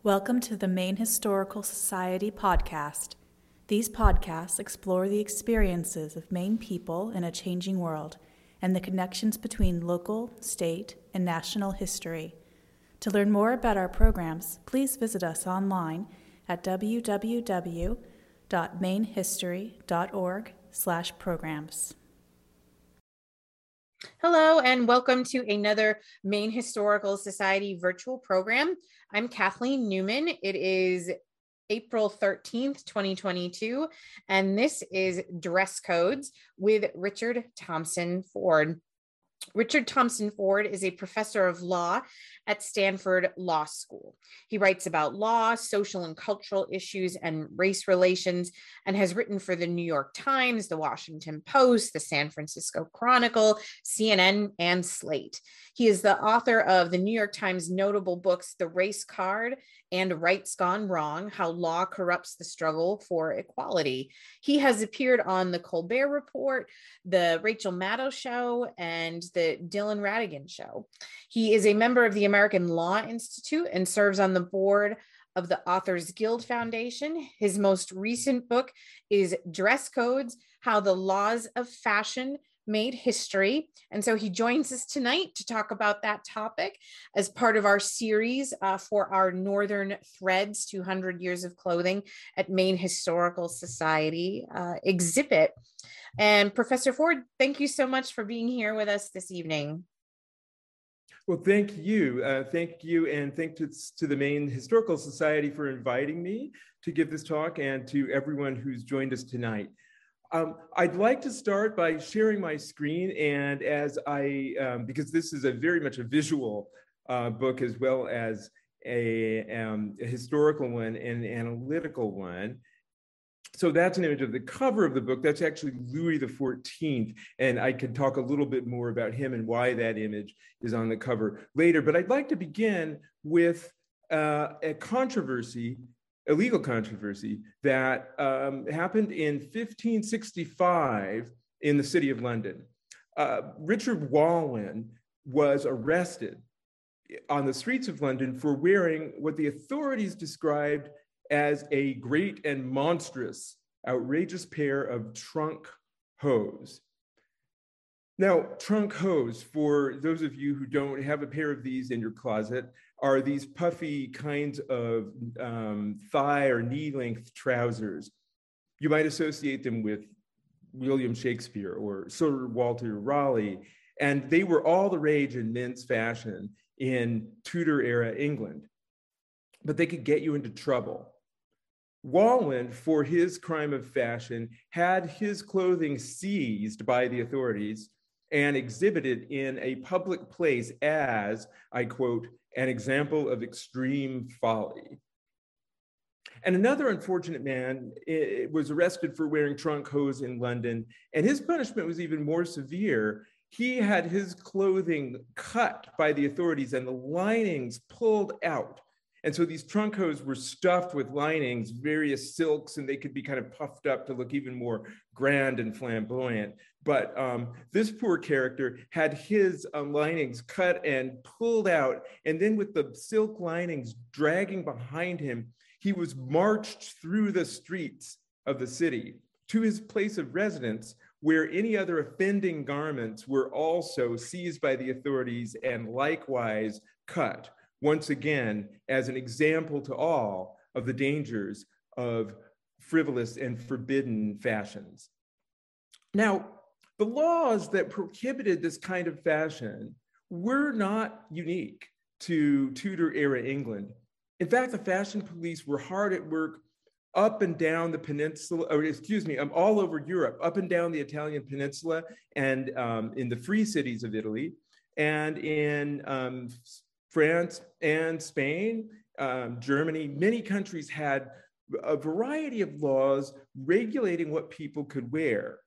Welcome to the Maine Historical Society podcast. These podcasts explore the experiences of Maine people in a changing world and the connections between local, state, and national history. To learn more about our programs, please visit us online at www.mainehistory.org/programs. Hello, and welcome to another Maine Historical Society virtual program. I'm Kathleen Newman. It is April 13th, 2022, and this is Dress Codes with Richard Thompson Ford. Richard Thompson Ford is a professor of law at Stanford Law School. He writes about law, social and cultural issues, and race relations, and has written for the New York Times, the Washington Post, the San Francisco Chronicle, CNN, and Slate. He is the author of the New York Times notable books, The Race Card and Rights Gone Wrong, How Law Corrupts the Struggle for Equality. He has appeared on The Colbert Report, The Rachel Maddow Show, and The Dylan Ratigan Show. He is a member of the American Law Institute and serves on the board of the Authors Guild Foundation. His most recent book is Dress Codes: How the Laws of Fashion Made History. And so he joins us tonight to talk about that topic as part of our series for our Northern Threads 200 Years of Clothing at Maine Historical Society exhibit. And Professor Ford, thank you so much for being here with us this evening. Well, thank you. And thank to the Maine Historical Society for inviting me to give this talk, and to everyone who's joined us tonight. I'd like to start by sharing my screen, and because this is very much a visual book as well as a historical one and an analytical one. So that's an image of the cover of the book. That's actually Louis XIV, and I could talk a little bit more about him and why that image is on the cover later. But I'd like to begin with a legal controversy that happened in 1565 in the city of London. Richard Walwyn was arrested on the streets of London for wearing what the authorities described as a great and monstrous, outrageous pair of trunk hose. Now, trunk hose, for those of you who don't have a pair of these in your closet, are these puffy kinds of thigh or knee-length trousers. You might associate them with William Shakespeare or Sir Walter Raleigh, and they were all the rage in men's fashion in Tudor-era England, but they could get you into trouble. Walwyn, for his crime of fashion, had his clothing seized by the authorities and exhibited in a public place as, I quote, an example of extreme folly. And another unfortunate man was arrested for wearing trunk hose in London, and his punishment was even more severe. He had his clothing cut by the authorities and the linings pulled out. And so these trunk hose were stuffed with linings, various silks, and they could be kind of puffed up to look even more grand and flamboyant. But this poor character had his linings cut and pulled out, and then with the silk linings dragging behind him, he was marched through the streets of the city to his place of residence, where any other offending garments were also seized by the authorities and likewise cut, once again, as an example to all of the dangers of frivolous and forbidden fashions. Now, the laws that prohibited this kind of fashion were not unique to Tudor-era England. In fact, the fashion police were hard at work up and down the peninsula, all over Europe, up and down the Italian peninsula, and in the free cities of Italy, and in France and Spain, Germany. Many countries had a variety of laws regulating what people could wear.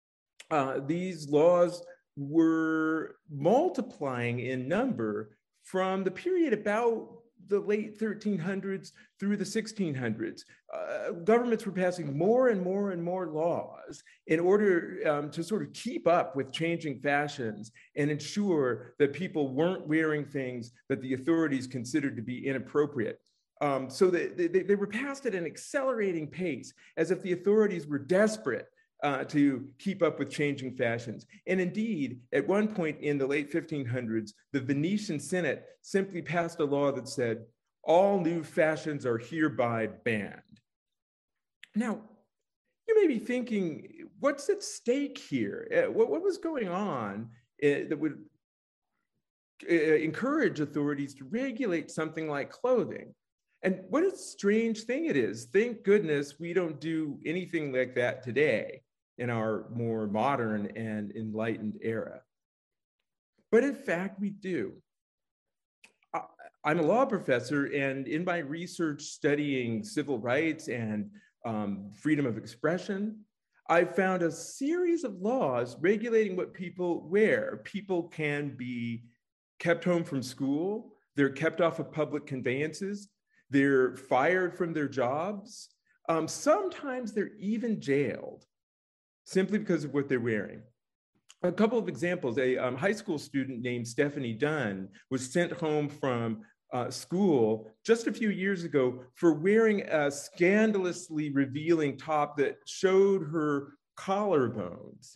These laws were multiplying in number from the period about the late 1300s through the 1600s. Governments were passing more and more and more laws in order to sort of keep up with changing fashions and ensure that people weren't wearing things that the authorities considered to be inappropriate. So they were passed at an accelerating pace, as if the authorities were desperate to keep up with changing fashions. And indeed, at one point in the late 1500s, the Venetian Senate simply passed a law that said, all new fashions are hereby banned. Now, you may be thinking, what's at stake here? What was going on that would encourage authorities to regulate something like clothing? And what a strange thing it is. Thank goodness we don't do anything like that today in our more modern and enlightened era. But in fact, we do. I'm a law professor, and in my research studying civil rights and freedom of expression, I found a series of laws regulating what people wear. People can be kept home from school, they're kept off of public conveyances, they're fired from their jobs. Sometimes they're even jailed simply because of what they're wearing. A couple of examples, a high school student named Stephanie Dunn was sent home from school just a few years ago for wearing a scandalously revealing top that showed her collarbones.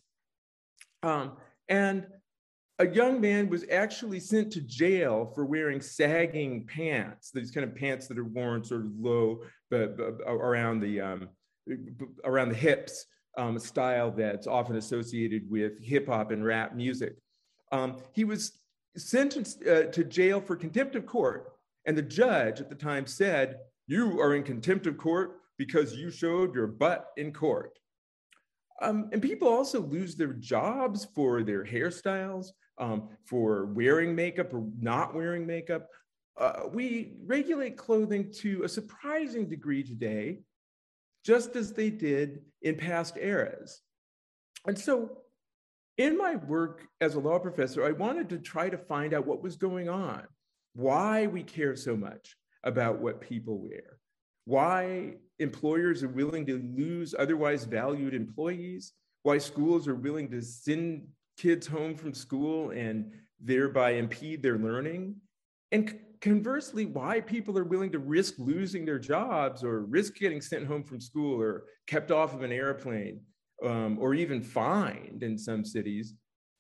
And a young man was actually sent to jail for wearing sagging pants, these kind of pants that are worn sort of low but around the hips, style that's often associated with hip hop and rap music. He was sentenced to jail for contempt of court, and the judge at the time said, "You are in contempt of court because you showed your butt in court." And people also lose their jobs for their hairstyles, for wearing makeup or not wearing makeup. We regulate clothing to a surprising degree today, just as they did in past eras. And so in my work as a law professor, I wanted to try to find out what was going on, why we care so much about what people wear, why employers are willing to lose otherwise valued employees, why schools are willing to send kids home from school and thereby impede their learning, and conversely, why people are willing to risk losing their jobs or risk getting sent home from school or kept off of an airplane or even fined in some cities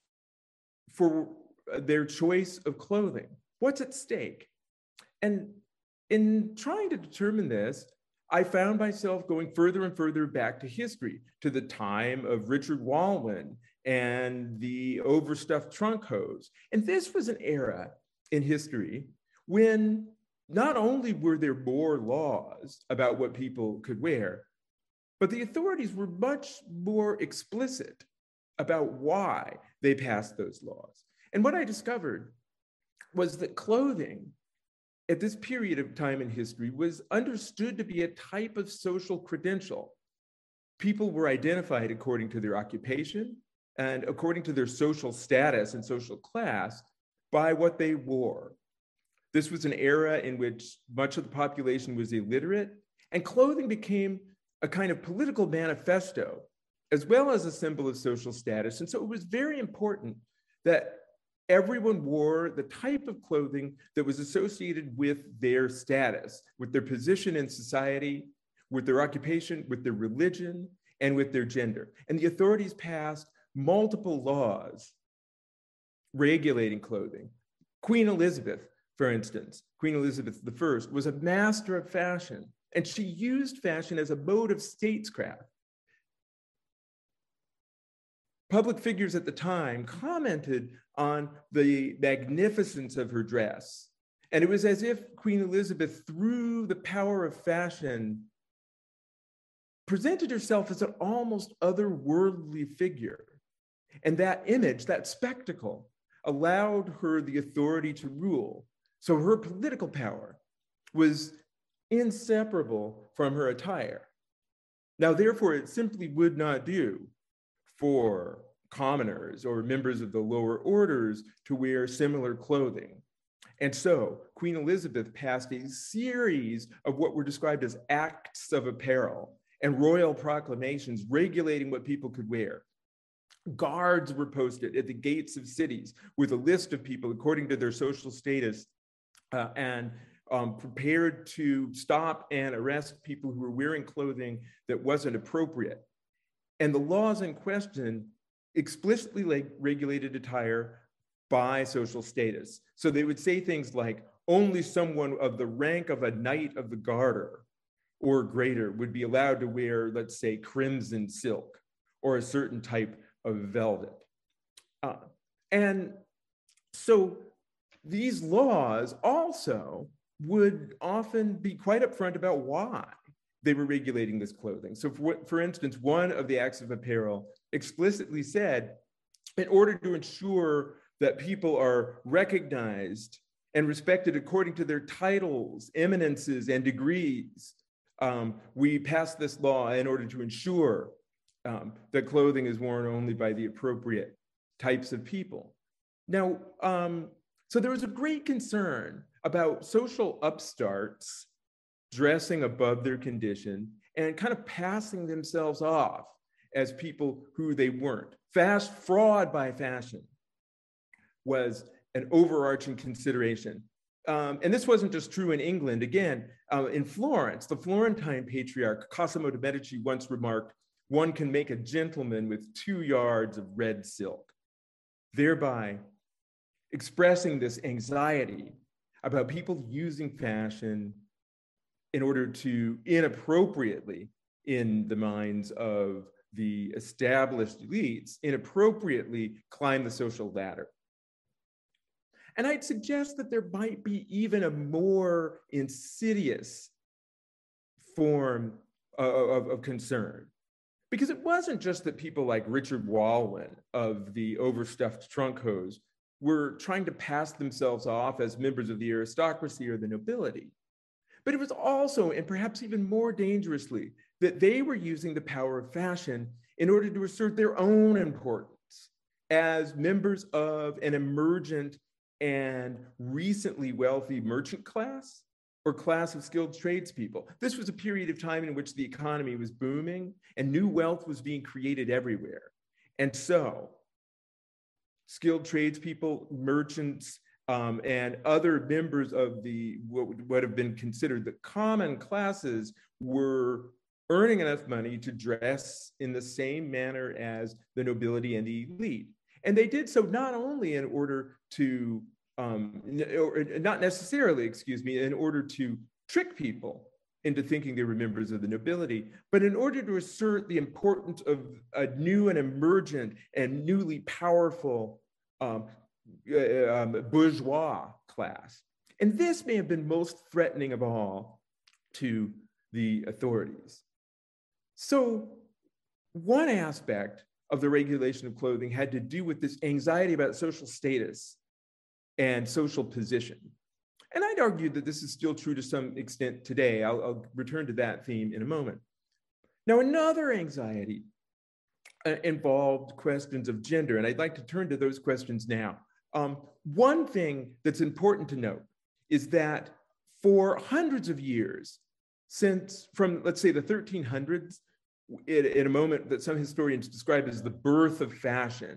for their choice of clothing. What's at stake? And in trying to determine this, I found myself going further and further back to history, to the time of Richard Wallin and the overstuffed trunk hose. And this was an era in history when not only were there more laws about what people could wear, but the authorities were much more explicit about why they passed those laws. And what I discovered was that clothing at this period of time in history was understood to be a type of social credential. People were identified according to their occupation and according to their social status and social class by what they wore. This was an era in which much of the population was illiterate, and clothing became a kind of political manifesto, as well as a symbol of social status. And so it was very important that everyone wore the type of clothing that was associated with their status, with their position in society, with their occupation, with their religion, and with their gender. And the authorities passed multiple laws regulating clothing. Queen Elizabeth, for instance, Queen Elizabeth I was a master of fashion, and she used fashion as a mode of statescraft. Public figures at the time commented on the magnificence of her dress. And it was as if Queen Elizabeth, through the power of fashion, presented herself as an almost otherworldly figure. And that image, that spectacle, allowed her the authority to rule. So her political power was inseparable from her attire. Now, therefore, it simply would not do for commoners or members of the lower orders to wear similar clothing. And so Queen Elizabeth passed a series of what were described as acts of apparel and royal proclamations regulating what people could wear. Guards were posted at the gates of cities with a list of people according to their social status and prepared to stop and arrest people who were wearing clothing that wasn't appropriate. And the laws in question explicitly regulated attire by social status. So they would say things like, only someone of the rank of a Knight of the Garter or greater would be allowed to wear, let's say, crimson silk or a certain type of velvet. And so these laws also would often be quite upfront about why they were regulating this clothing. So for instance, one of the acts of apparel explicitly said, in order to ensure that people are recognized and respected according to their titles, eminences, and degrees, we passed this law in order to ensure that clothing is worn only by the appropriate types of people. Now, so there was a great concern about social upstarts dressing above their condition and kind of passing themselves off as people who they weren't. Fraud by fashion was an overarching consideration. And this wasn't just true in England. Again, in Florence, the Florentine patriarch Cosimo de' Medici once remarked, one can make a gentleman with 2 yards of red silk, thereby expressing this anxiety about people using fashion in order to inappropriately, in the minds of the established elites, inappropriately climb the social ladder. And I'd suggest that there might be even a more insidious form of concern, because it wasn't just that people like Richard Walwyn of the overstuffed trunk hose were trying to pass themselves off as members of the aristocracy or the nobility, but it was also, and perhaps even more dangerously, that they were using the power of fashion in order to assert their own importance as members of an emergent and recently wealthy merchant class or class of skilled tradespeople. This was a period of time in which the economy was booming and new wealth was being created everywhere. And so skilled tradespeople, merchants, and other members of the what would have been considered the common classes were earning enough money to dress in the same manner as the nobility and the elite. And they did so not only in order to, not necessarily, in order to trick people into thinking they were members of the nobility, but in order to assert the importance of a new and emergent and newly powerful bourgeois class. And this may have been most threatening of all to the authorities. So one aspect of the regulation of clothing had to do with this anxiety about social status and social position. And I'd argue that this is still true to some extent today. I'll return to that theme in a moment. Now, another anxiety involved questions of gender, and I'd like to turn to those questions now. One thing that's important to note is that for hundreds of years, from, let's say, the 1300s, in a moment that some historians describe as the birth of fashion,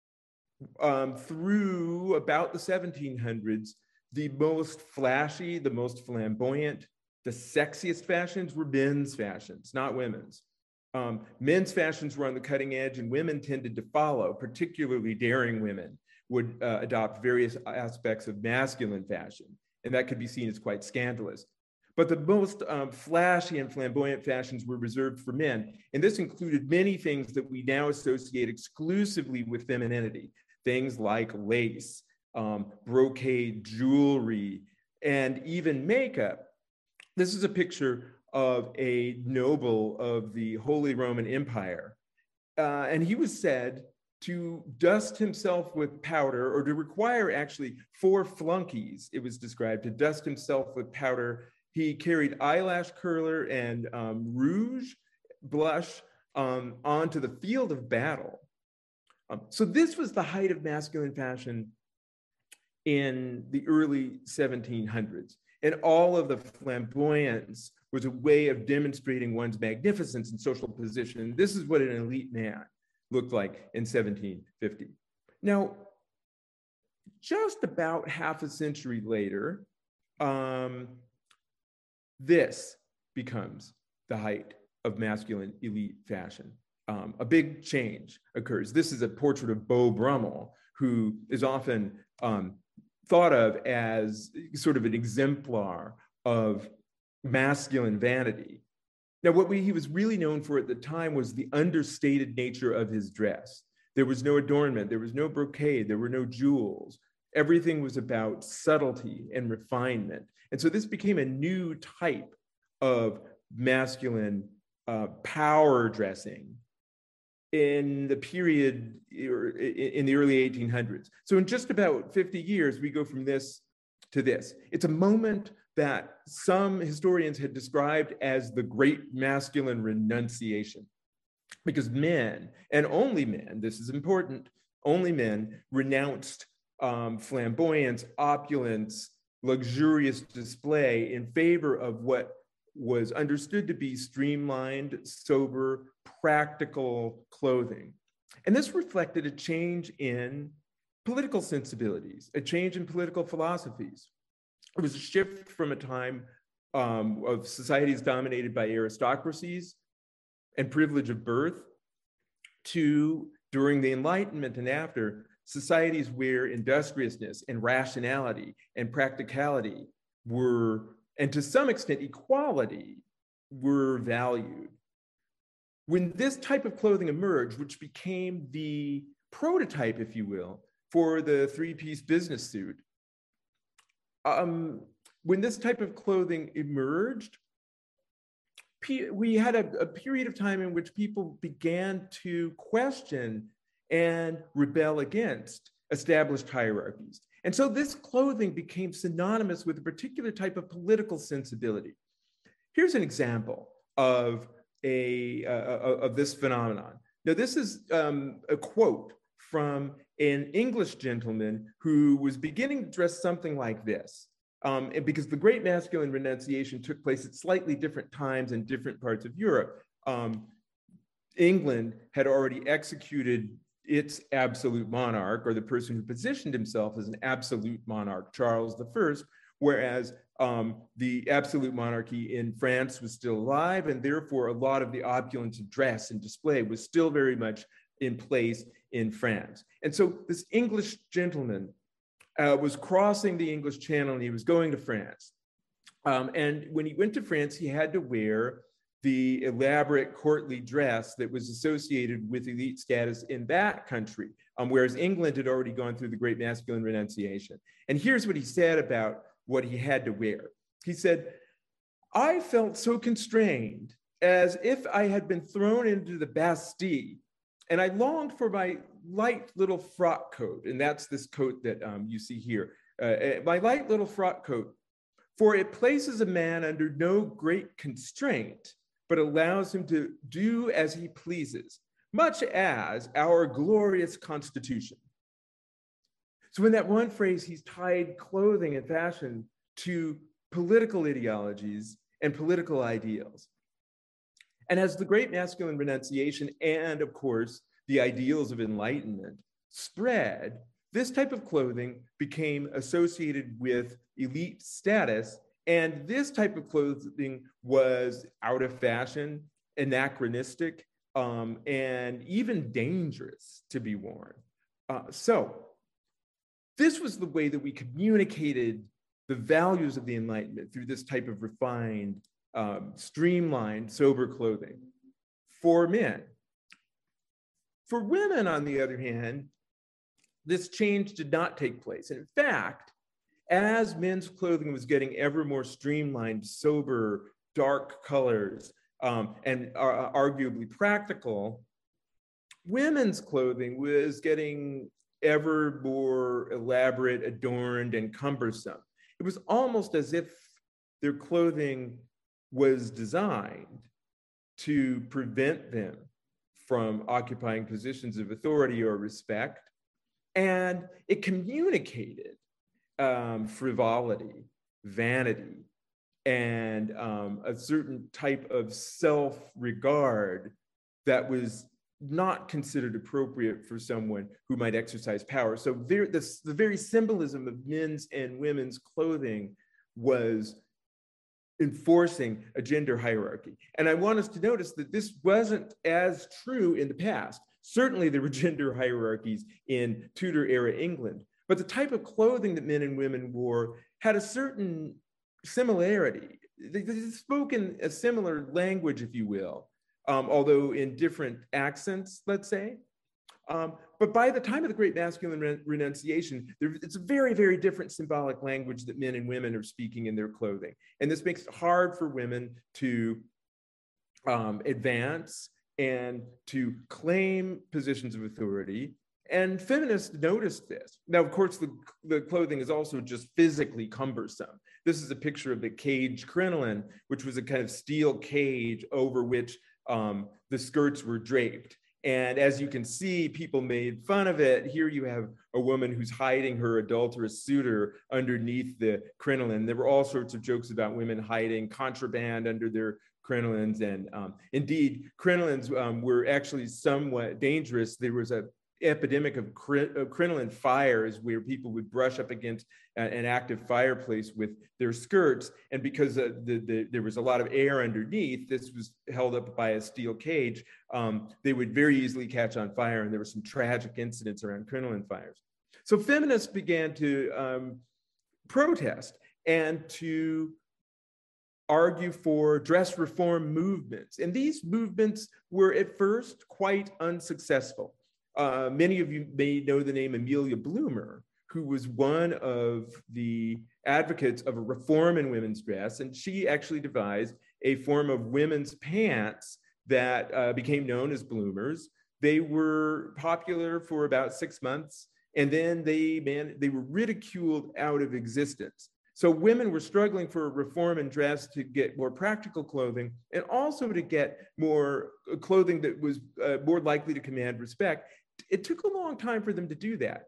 through about the 1700s, the most flashy, the most flamboyant, the sexiest fashions were men's fashions, not women's. Men's fashions were on the cutting edge and women tended to follow, particularly daring women would adopt various aspects of masculine fashion, and that could be seen as quite scandalous. But the most flashy and flamboyant fashions were reserved for men, and this included many things that we now associate exclusively with femininity, things like lace, brocade jewelry, and even makeup. This is a picture of a noble of the Holy Roman Empire. And he was said to dust himself with powder, or to require actually 4 flunkies, it was described, to dust himself with powder. He carried eyelash curler and rouge, blush onto the field of battle. So this was the height of masculine fashion in the early 1700s. And all of the flamboyance was a way of demonstrating one's magnificence and social position. This is what an elite man looked like in 1750. Now, just about half a century later, this becomes the height of masculine elite fashion. A big change occurs. This is a portrait of Beau Brummel, who is often thought of as sort of an exemplar of masculine vanity. Now, what he was really known for at the time was the understated nature of his dress. There was no adornment, there was no brocade, there were no jewels. Everything was about subtlety and refinement. And so this became a new type of masculine power dressing in the period, in the early 1800s. So in just about 50 years, we go from this to this. It's a moment that some historians had described as the great masculine renunciation, because men, and only men, this is important, only men renounced flamboyance, opulence, luxurious display in favor of what was understood to be streamlined, sober, practical clothing. And this reflected a change in political sensibilities, a change in political philosophies. It was a shift from a time of societies dominated by aristocracies and privilege of birth to, during the Enlightenment and after, societies where industriousness and rationality and practicality were, and to some extent equality, were valued. When this type of clothing emerged, which became the prototype, if you will, for the three-piece business suit, when this type of clothing emerged, we had a period of time in which people began to question and rebel against established hierarchies. And so this clothing became synonymous with a particular type of political sensibility. Here's an example of this phenomenon. Now, this is a quote from an English gentleman who was beginning to dress something like this. Because the great masculine renunciation took place at slightly different times in different parts of Europe. England had already executed its absolute monarch, or the person who positioned himself as an absolute monarch, Charles I, whereas the absolute monarchy in France was still alive, and therefore a lot of the opulence of dress and display was still very much in place in France. And so this English gentleman was crossing the English Channel, and he was going to France. And when he went to France, he had to wear the elaborate courtly dress that was associated with elite status in that country, whereas England had already gone through the great masculine renunciation. And here's what he said about what he had to wear. He said, "I felt so constrained, as if I had been thrown into the Bastille, and I longed for my light little frock coat," and that's this coat that you see here, "my light little frock coat, for it places a man under no great constraint, but allows him to do as he pleases, much as our glorious Constitution." So in that one phrase, he's tied clothing and fashion to political ideologies and political ideals. And as the great masculine renunciation and, of course, the ideals of enlightenment spread, this type of clothing became associated with elite status, and this type of clothing was out of fashion, anachronistic, and even dangerous to be worn. So this was the way that we communicated the values of the Enlightenment, through this type of refined, streamlined, sober clothing for men. For women, on the other hand, this change did not take place. And in fact, as men's clothing was getting ever more streamlined, sober, dark colors, and arguably practical, women's clothing was getting ever more elaborate, adorned, and cumbersome. It was almost as if their clothing was designed to prevent them from occupying positions of authority or respect. And it communicated frivolity, vanity, and a certain type of self-regard that was not considered appropriate for someone who might exercise power. So the very symbolism of men's and women's clothing was enforcing a gender hierarchy. And I want us to notice that this wasn't as true in the past. Certainly there were gender hierarchies in Tudor era England, but the type of clothing that men and women wore had a certain similarity. They spoke in a similar language, if you will, although in different accents, let's say. But by the time of the Great Masculine Renunciation, it's a very, very different symbolic language that men and women are speaking in their clothing. And this makes it hard for women to advance and to claim positions of authority. And feminists noticed this. Now, of course, the clothing is also just physically cumbersome. This is a picture of the cage crinoline, which was a kind of steel cage over which the skirts were draped. And as you can see, people made fun of it. Here you have a woman who's hiding her adulterous suitor underneath the crinoline. There were all sorts of jokes about women hiding contraband under their crinolines. And indeed, crinolines were actually somewhat dangerous. There was an epidemic of crinoline fires where people would brush up against an active fireplace with their skirts. And because there was a lot of air underneath, this was held up by a steel cage, they would very easily catch on fire. And there were some tragic incidents around crinoline fires. So feminists began to protest and to argue for dress reform movements. And these movements were at first quite unsuccessful. Many of you may know the name Amelia Bloomer, who was one of the advocates of a reform in women's dress. And she actually devised a form of women's pants that became known as bloomers. They were popular for about 6 months, and then they were ridiculed out of existence. So women were struggling for a reform in dress to get more practical clothing and also to get more clothing that was more likely to command respect. It took a long time for them to do that.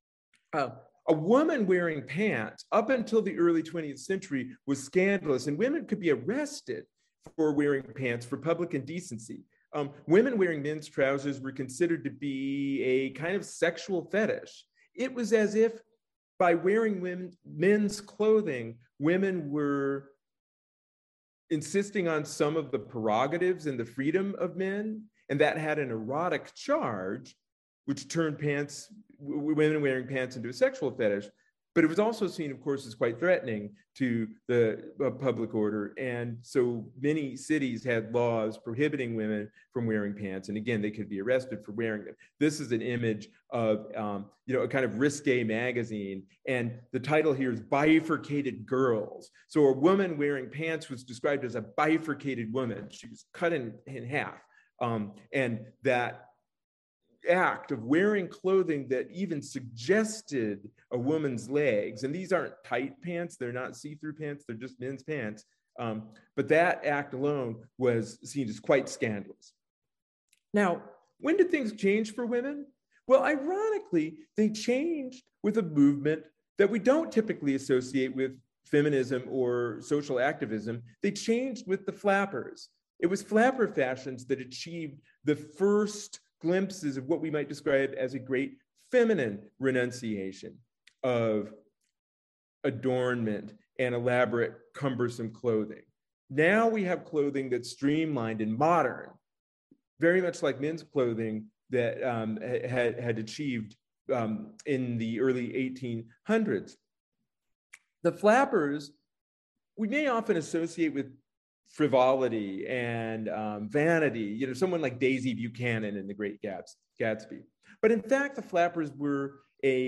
A woman wearing pants up until the early 20th century was scandalous, and women could be arrested for wearing pants for public indecency. Women wearing men's trousers were considered to be a kind of sexual fetish. It was as if by wearing men's clothing, women were insisting on some of the prerogatives and the freedom of men, and that had an erotic charge, which turned women wearing pants into a sexual fetish. But it was also seen, of course, as quite threatening to the public order. And so many cities had laws prohibiting women from wearing pants. And again, they could be arrested for wearing them. This is an image of a kind of risque magazine. And the title here is Bifurcated Girls. So a woman wearing pants was described as a bifurcated woman. She was cut in half. And that act of wearing clothing that even suggested a woman's legs, and these aren't tight pants, they're not see-through pants, they're just men's pants, but that act alone was seen as quite scandalous. Now, when did things change for women? Well, ironically, they changed with a movement that we don't typically associate with feminism or social activism. They changed with the flappers. It was flapper fashions that achieved the first glimpses of what we might describe as a great feminine renunciation of adornment and elaborate, cumbersome clothing. Now we have clothing that's streamlined and modern, very much like men's clothing that had achieved in the early 1800s. The flappers, we may often associate with frivolity and vanity, someone like Daisy Buchanan in The Great Gatsby. But in fact, the flappers were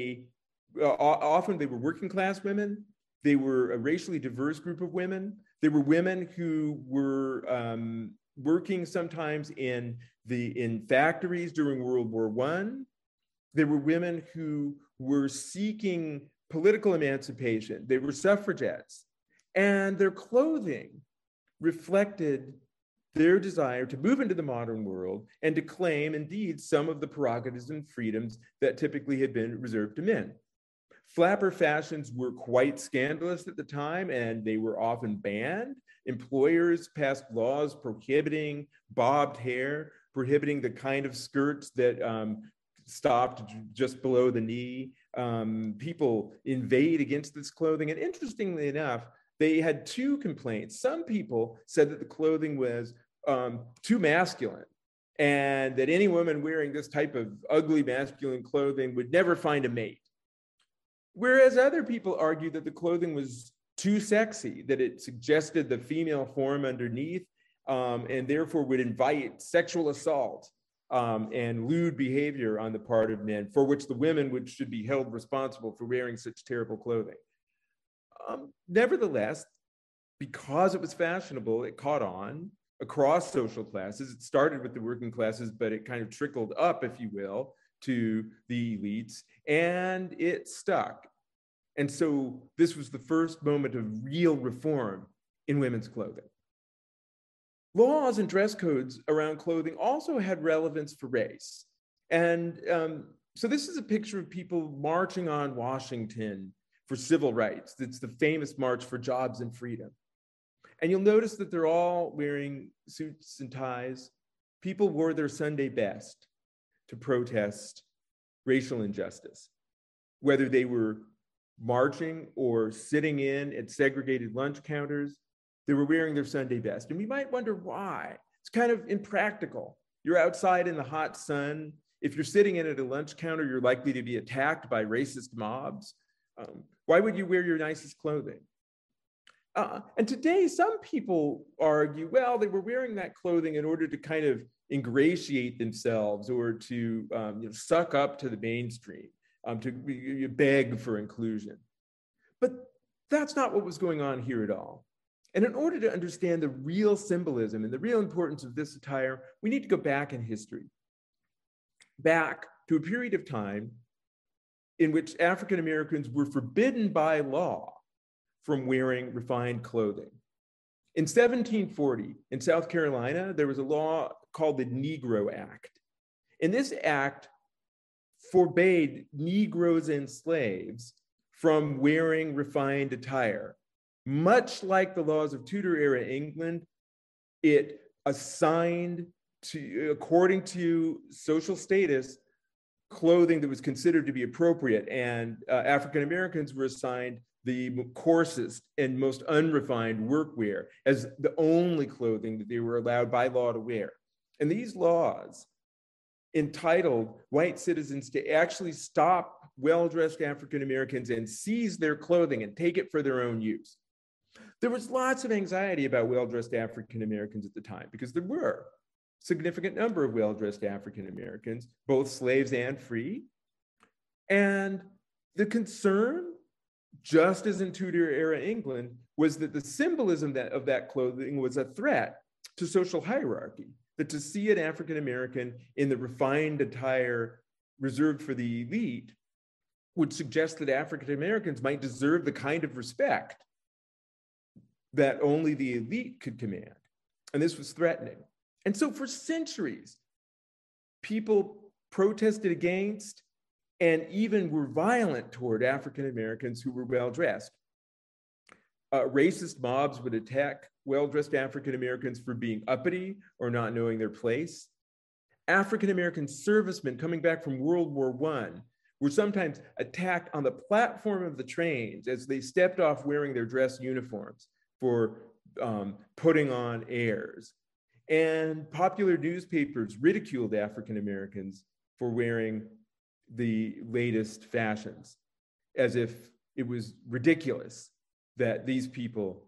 often they were working class women. They were a racially diverse group of women. They were women who were working sometimes in factories during World War I. There were women who were seeking political emancipation. They were suffragettes, and their clothing reflected their desire to move into the modern world and to claim, indeed, some of the prerogatives and freedoms that typically had been reserved to men. Flapper fashions were quite scandalous at the time, and they were often banned. Employers passed laws prohibiting bobbed hair, prohibiting the kind of skirts that stopped just below the knee. People inveighed against this clothing. And interestingly enough, they had two complaints. Some people said that the clothing was too masculine, and that any woman wearing this type of ugly masculine clothing would never find a mate. Whereas other people argued that the clothing was too sexy, that it suggested the female form underneath, and therefore would invite sexual assault and lewd behavior on the part of men, for which the women should be held responsible for wearing such terrible clothing. Nevertheless, because it was fashionable, it caught on across social classes. It started with the working classes, but it kind of trickled up, if you will, to the elites, and it stuck. And so this was the first moment of real reform in women's clothing. Laws and dress codes around clothing also had relevance for race. And so this is a picture of people marching on Washington for civil rights. It's the famous March for Jobs and Freedom. And you'll notice that they're all wearing suits and ties. People wore their Sunday best to protest racial injustice, whether they were marching or sitting in at segregated lunch counters. They were wearing their Sunday best. And we might wonder why. It's kind of impractical. You're outside in the hot sun. If you're sitting in at a lunch counter, you're likely to be attacked by racist mobs. Why would you wear your nicest clothing? And today, some people argue, well, they were wearing that clothing in order to kind of ingratiate themselves or to suck up to the mainstream, to beg for inclusion. But that's not what was going on here at all. And in order to understand the real symbolism and the real importance of this attire, we need to go back in history, back to a period of time in which African Americans were forbidden by law from wearing refined clothing. In 1740, in South Carolina, there was a law called the Negro Act. And this act forbade Negroes and slaves from wearing refined attire. Much like the laws of Tudor-era England, it assigned to, according to social status, clothing that was considered to be appropriate. And African Americans were assigned the coarsest and most unrefined workwear as the only clothing that they were allowed by law to wear. And these laws entitled white citizens to actually stop well-dressed African Americans and seize their clothing and take it for their own use. There was lots of anxiety about well-dressed African Americans at the time because there were a significant number of well-dressed African Americans, both slaves and free. And the concern, just as in Tudor-era England, was that the symbolism of that clothing was a threat to social hierarchy, that to see an African American in the refined attire reserved for the elite would suggest that African Americans might deserve the kind of respect that only the elite could command. And this was threatening. And so for centuries, people protested against and even were violent toward African Americans who were well-dressed. Racist mobs would attack well-dressed African Americans for being uppity or not knowing their place. African American servicemen coming back from World War I were sometimes attacked on the platform of the trains as they stepped off wearing their dress uniforms for putting on airs. And popular newspapers ridiculed African Americans for wearing the latest fashions, as if it was ridiculous that these people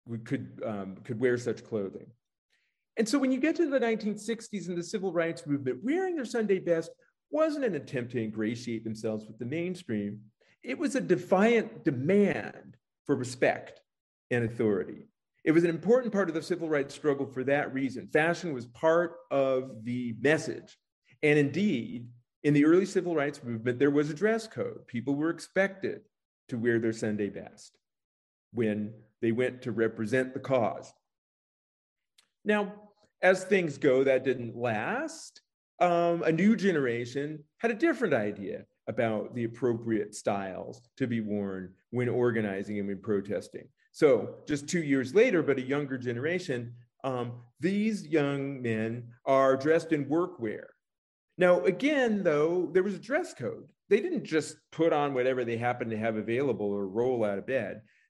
could wear such clothing. And so when you get to the 1960s and the civil rights movement, wearing their Sunday best wasn't an attempt to ingratiate themselves with the mainstream. It was a defiant demand for respect and authority. It was an important part of the civil rights struggle for that reason. Fashion was part of the message. And indeed, in the early civil rights movement, there was a dress code. People were expected to wear their Sunday best when they went to represent the cause. Now, as things go, that didn't last. A new generation had a different idea about the appropriate styles to be worn when organizing and when protesting. So just 2 years later, but a younger generation, these young men are dressed in workwear. Now, again, though, there was a dress code. They didn't just put on whatever they happened to have available or roll out of bed.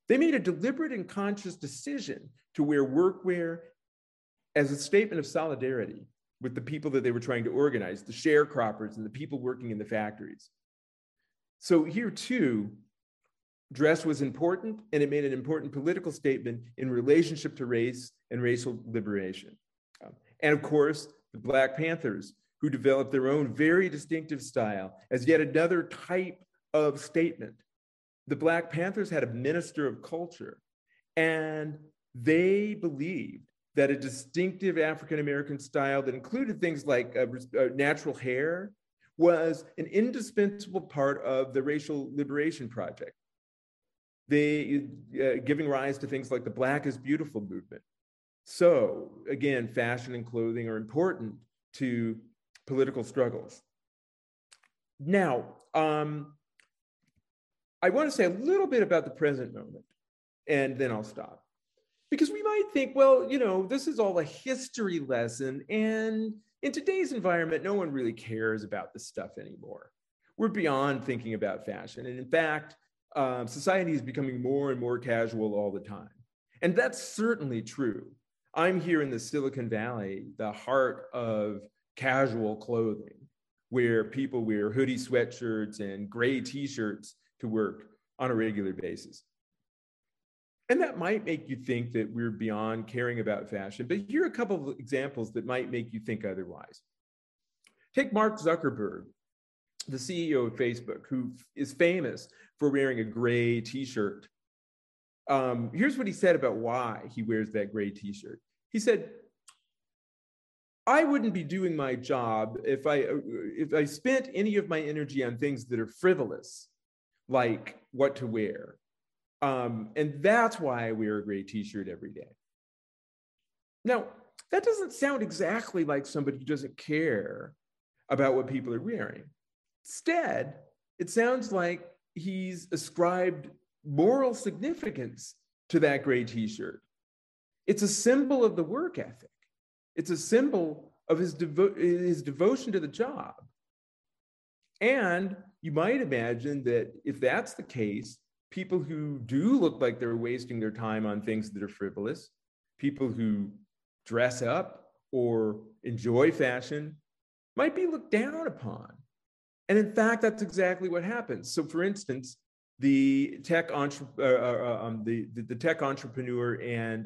They made a deliberate and conscious decision to wear workwear as a statement of solidarity with the people that they were trying to organize, the sharecroppers and the people working in the factories. So here too, dress was important, and it made an important political statement in relationship to race and racial liberation. And of course, the Black Panthers, who developed their own very distinctive style as yet another type of statement. The Black Panthers had a minister of culture, and they believed that a distinctive African-American style that included things like natural hair was an indispensable part of the racial liberation project. They giving rise to things like the Black is Beautiful movement. So again, fashion and clothing are important to political struggles. Now, I want to say a little bit about the present moment, and then I'll stop. Because we might think, well, you know, this is all a history lesson, and in today's environment, no one really cares about this stuff anymore. We're beyond thinking about fashion. And in fact, society is becoming more and more casual all the time. And that's certainly true. I'm here in the Silicon Valley, the heart of casual clothing, where people wear hoodie sweatshirts and gray t-shirts to work on a regular basis. And that might make you think that we're beyond caring about fashion, but here are a couple of examples that might make you think otherwise. Take Mark Zuckerberg, the CEO of Facebook, who is famous for wearing a gray t-shirt. Here's what he said about why he wears that gray t-shirt. He said, I wouldn't be doing my job if I spent any of my energy on things that are frivolous, like what to wear. And that's why I wear a gray t-shirt every day. Now, that doesn't sound exactly like somebody who doesn't care about what people are wearing. Instead, it sounds like he's ascribed moral significance to that gray t-shirt. It's a symbol of the work ethic. It's a symbol of his devotion to the job. And you might imagine that if that's the case, people who do look like they're wasting their time on things that are frivolous, people who dress up or enjoy fashion, might be looked down upon. And in fact, that's exactly what happens. So for instance, the tech entrepreneur and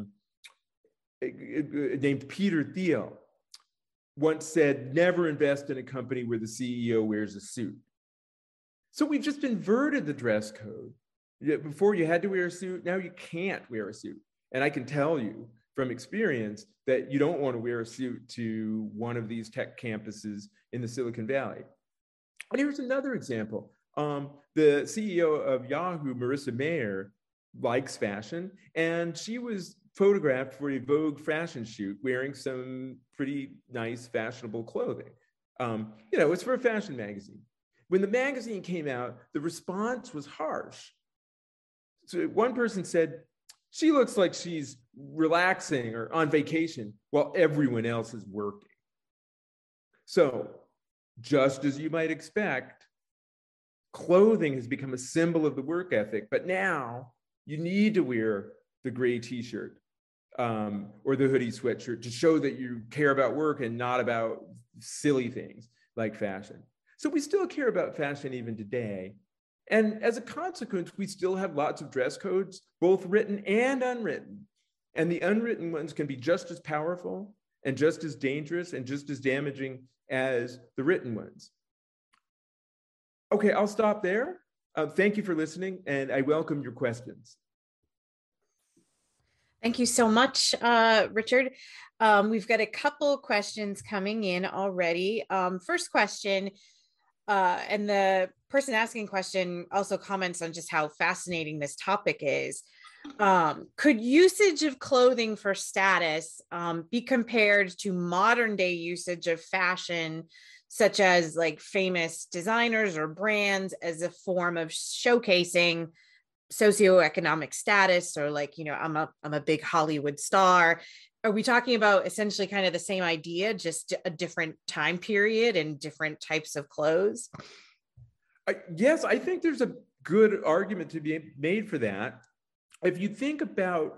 named Peter Thiel once said, never invest in a company where the CEO wears a suit. So we've just inverted the dress code. Before you had to wear a suit, now you can't wear a suit. And I can tell you from experience that you don't want to wear a suit to one of these tech campuses in the Silicon Valley. And here's another example. The CEO of Yahoo, Marissa Mayer, likes fashion, and she was photographed for a Vogue fashion shoot wearing some pretty nice fashionable clothing. It's for a fashion magazine. When the magazine came out, the response was harsh. So one person said, she looks like she's relaxing or on vacation while everyone else is working. So just as you might expect, clothing has become a symbol of the work ethic, but now you need to wear the gray t-shirt or the hoodie sweatshirt to show that you care about work and not about silly things like fashion. So we still care about fashion even today. And as a consequence, we still have lots of dress codes, both written and unwritten. And the unwritten ones can be just as powerful and just as dangerous and just as damaging as the written ones. Okay, I'll stop there. Thank you for listening, and I welcome your questions. Thank you so much, Richard. We've got a couple questions coming in already. First question, and the person asking question also comments on just how fascinating this topic is. Could usage of clothing for status be compared to modern day usage of fashion, such as like famous designers or brands, as a form of showcasing socioeconomic status, or like, I'm a big Hollywood star? Are we talking about essentially kind of the same idea, just a different time period and different types of clothes? Yes, I think there's a good argument to be made for that. if you think about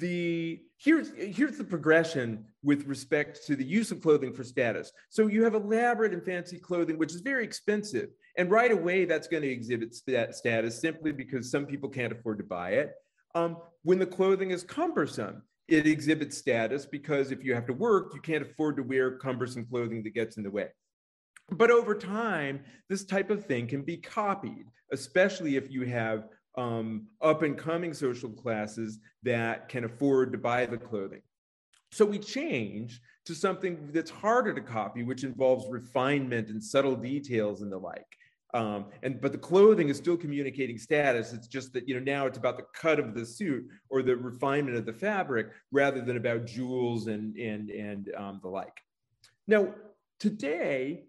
here's the progression with respect to the use of clothing for status. So you have elaborate and fancy clothing, which is very expensive. And right away, that's going to exhibit status simply because some people can't afford to buy it. When the clothing is cumbersome, it exhibits status because if you have to work, you can't afford to wear cumbersome clothing that gets in the way. But over time, this type of thing can be copied, especially if you have up and coming social classes that can afford to buy the clothing. So we change to something that's harder to copy, which involves refinement and subtle details and the like. But the clothing is still communicating status. It's just that, now it's about the cut of the suit or the refinement of the fabric rather than about jewels and the like. Now, today,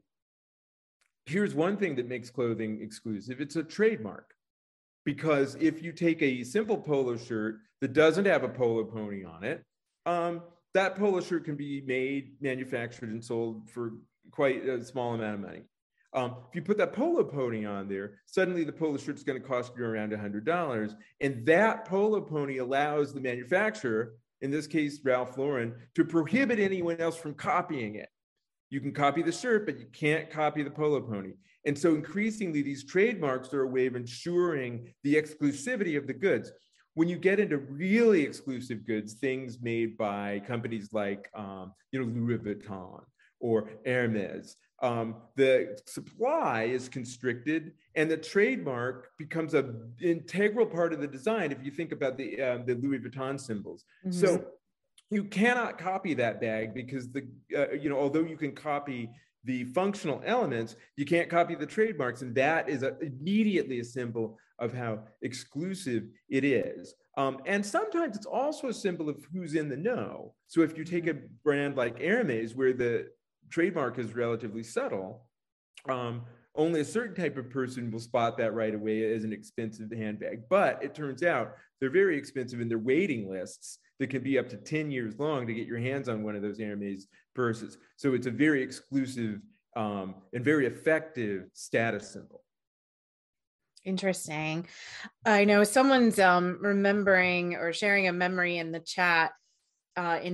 here's one thing that makes clothing exclusive. It's a trademark. Because if you take a simple polo shirt that doesn't have a polo pony on it, that polo shirt can be made, manufactured, and sold for quite a small amount of money. If you put that polo pony on there, suddenly the polo shirt is going to cost you around $100. And that polo pony allows the manufacturer, in this case, Ralph Lauren, to prohibit anyone else from copying it. You can copy the shirt, but you can't copy the polo pony. And so increasingly, these trademarks are a way of ensuring the exclusivity of the goods. When you get into really exclusive goods, things made by companies like Louis Vuitton or Hermes, the supply is constricted and the trademark becomes an integral part of the design. If you think about the Louis Vuitton symbols. Mm-hmm. So you cannot copy that bag because although you can copy the functional elements, you can't copy the trademarks, and that is immediately a symbol of how exclusive it is. And sometimes it's also a symbol of who's in the know. So if you take a brand like Hermes, where the trademark is relatively subtle, only a certain type of person will spot that right away as an expensive handbag. But it turns out they're very expensive, and they're waiting lists that can be up to 10 years long to get your hands on one of those Hermes purses. So it's a very exclusive and very effective status symbol. Interesting. I know someone's remembering or sharing a memory in the chat in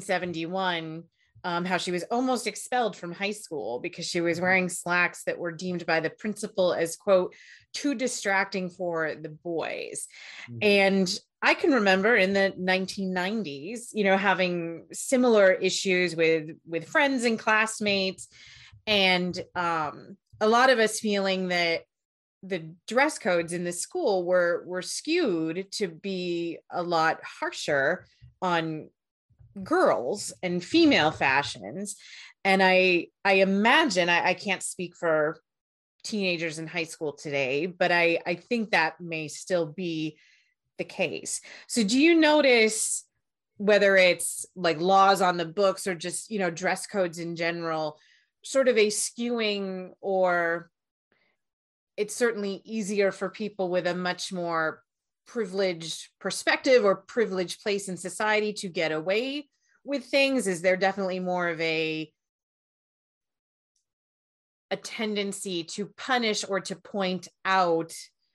1971, how she was almost expelled from high school because she was wearing slacks that were deemed by the principal as, quote, too distracting for the boys. Mm-hmm. And I can remember in the 1990s, having similar issues with friends and classmates, and a lot of us feeling that the dress codes in the school were skewed to be a lot harsher on girls and female fashions. And I imagine, I can't speak for teenagers in high school today, but I think that may still be the case. So do you notice, whether it's like laws on the books or just, dress codes in general, sort of a skewing, or it's certainly easier for people with a much more privileged perspective or privileged place in society to get away with things? Is there definitely more of a tendency to punish or to point out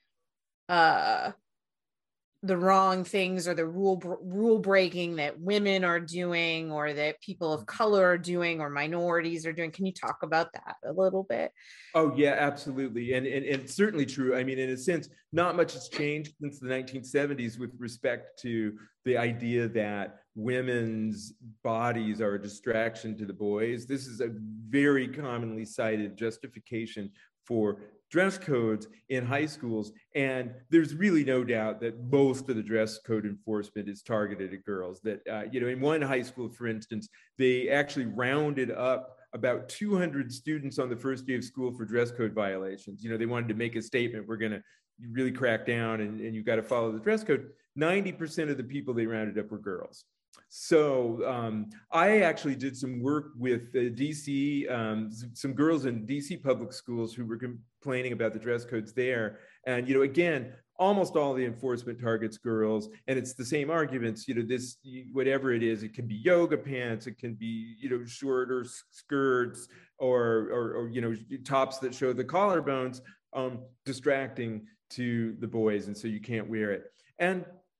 the wrong things or the rule breaking that women are doing, or that people of color are doing, or minorities are doing? Can you talk about that a little bit? Oh yeah, absolutely. And it's certainly true. I mean, in a sense, not much has changed since the 1970s with respect to the idea that women's bodies are a distraction to the boys. This is a very commonly cited justification for dress codes in high schools. And there's really no doubt that most of the dress code enforcement is targeted at girls. That, in one high school, for instance, they actually rounded up about 200 students on the first day of school for dress code violations. They wanted to make a statement, we're going to really crack down and you've got to follow the dress code. 90% of the people they rounded up were girls. So I actually did some work with DC, some girls in DC public schools who were complaining about the dress codes there. And, again, almost all the enforcement targets girls, and it's the same arguments, this, whatever it is, it can be yoga pants, it can be, shorter skirts or tops that show the collarbones, distracting to the boys. And so you can't wear it. And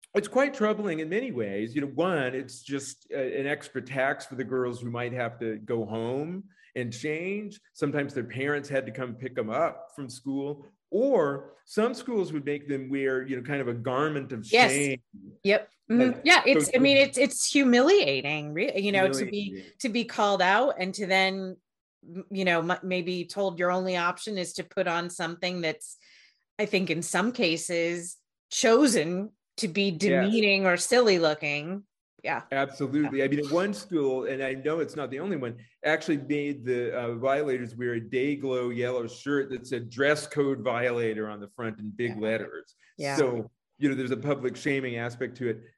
It's quite troubling in many ways. One, it's just an extra tax for the girls who might have to go home and change. Sometimes their parents had to come pick them up from school, or some schools would make them wear, kind of a garment of shame. Yep. Like, yeah. So, I mean, it's humiliating, humiliating. to be called out and to then, maybe told your only option is to put on something that's, I think in some cases, chosen to be demeaning or silly looking. Yeah, absolutely. I mean, at one school, and I know it's not the only one, actually made the violators wear a day glow yellow shirt that said "dress code violator" on the front in big letters. Yeah. So there's a public shaming aspect to it.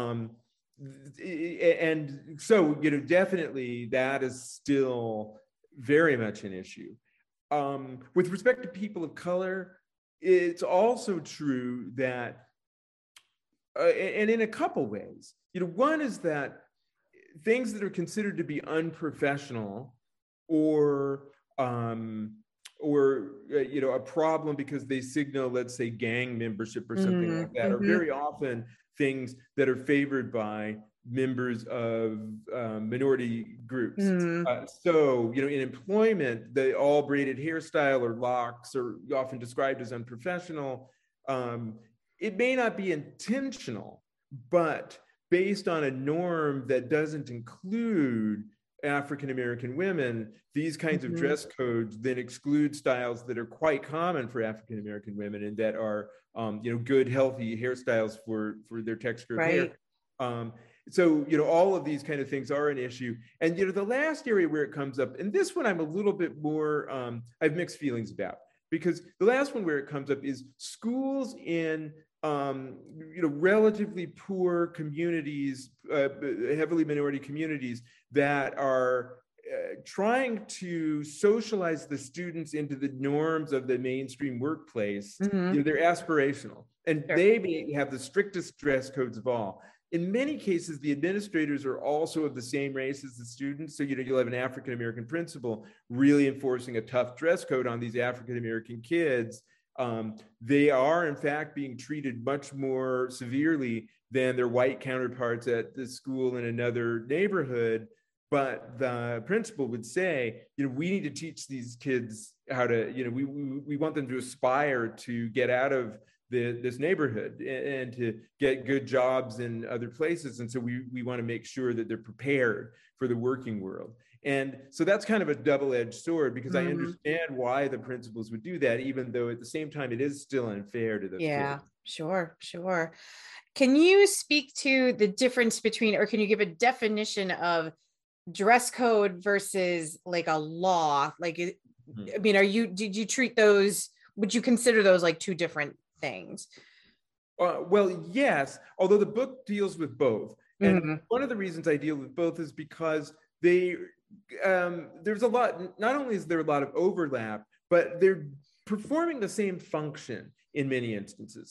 And so definitely that is still very much an issue. With respect to people of color, it's also true that and in a couple ways, one is that things that are considered to be unprofessional or a problem because they signal, let's say, gang membership or something like that, are very often things that are favored by members of minority groups. So, in employment, the all braided hairstyle or locks are often described as unprofessional. It may not be intentional, but based on a norm that doesn't include African-American women, these kinds of dress codes then exclude styles that are quite common for African-American women and that are, good, healthy hairstyles for their texture of hair. So, all of these kind of things are an issue. And, the last area where it comes up, and this one I'm a little bit more, I have mixed feelings about, because the last one where it comes up is schools in relatively poor communities, heavily minority communities that are trying to socialize the students into the norms of the mainstream workplace. They're aspirational, and they may have the strictest dress codes of all. In many cases, the administrators are also of the same race as the students. So, you'll have an African-American principal really enforcing a tough dress code on these African-American kids. They are, in fact, being treated much more severely than their white counterparts at the school in another neighborhood. But the principal would say, we need to teach these kids how to, we want them to aspire to get out of this neighborhood and to get good jobs in other places. And so we want to make sure that they're prepared for the working world. And so that's kind of a double-edged sword, because I understand why the principals would do that, even though at the same time it is still unfair to those kids. Sure. Can you speak to the difference between, or can you give a definition of dress code versus like a law? Like, I mean, did you treat those, would you consider those like two different things? Well, yes, although the book deals with both. And one of the reasons I deal with both is because there's a lot, not only is there a lot of overlap, but they're performing the same function in many instances.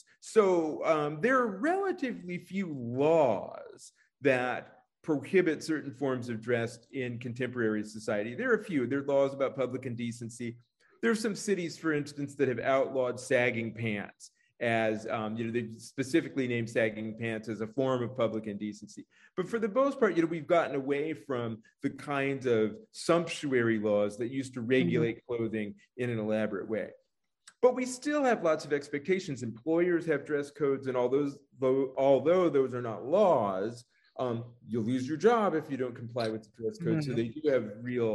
So there are relatively few laws that prohibit certain forms of dress in contemporary society. There are a few. There are laws about public indecency. There are some cities, for instance, that have outlawed sagging pants as, they specifically named sagging pants as a form of public indecency. But for the most part, we've gotten away from the kinds of sumptuary laws that used to regulate clothing in an elaborate way. But we still have lots of expectations. Employers have dress codes, and although those are not laws, you'll lose your job if you don't comply with the dress code. So they do have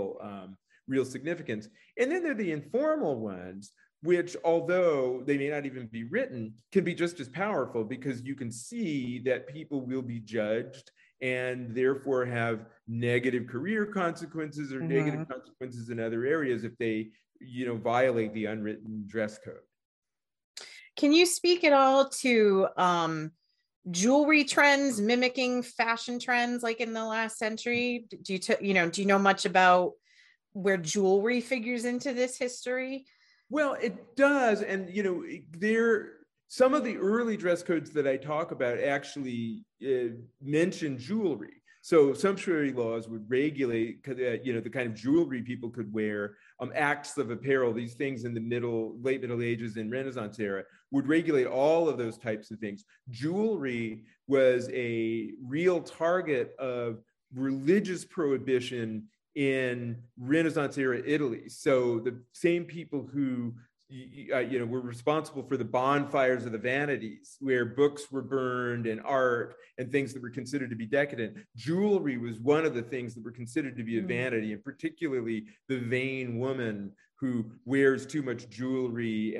real significance. And then there are the informal ones, which, although they may not even be written, can be just as powerful, because you can see that people will be judged and therefore have negative career consequences or negative consequences in other areas if they, violate the unwritten dress code. Can you speak at all to jewelry trends mimicking fashion trends like in the last century? Do you know much about where jewelry figures into this history? Well, it does. And, some of the early dress codes that I talk about actually mention jewelry. So sumptuary laws would regulate, the kind of jewelry people could wear, acts of apparel, these things in the late Middle Ages and Renaissance era would regulate all of those types of things. Jewelry was a real target of religious prohibition in Renaissance era Italy. So the same people who were responsible for the bonfires of the vanities, where books were burned and art and things that were considered to be decadent. Jewelry was one of the things that were considered to be a vanity, and particularly the vain woman who wears too much jewelry.